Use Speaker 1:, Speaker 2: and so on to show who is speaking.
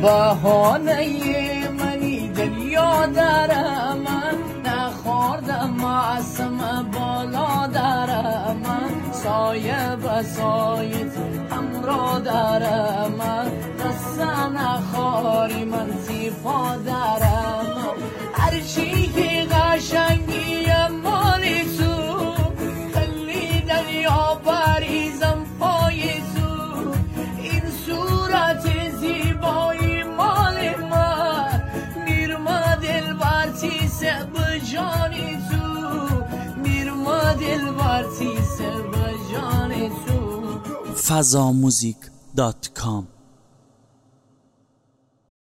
Speaker 1: بهانه منی دنیا درم نخوردم معصم بالا درم سایه بسایت همراه درم قصه نخوری من زیفا درم هرچی که قشنگی مال تو خلی دنیا بریزم پای تو این صورت زیبایی مال من میرما دل برتیسه به جانی تو میرما دل برتیسه به جانی تو
Speaker 2: fazamuzik.com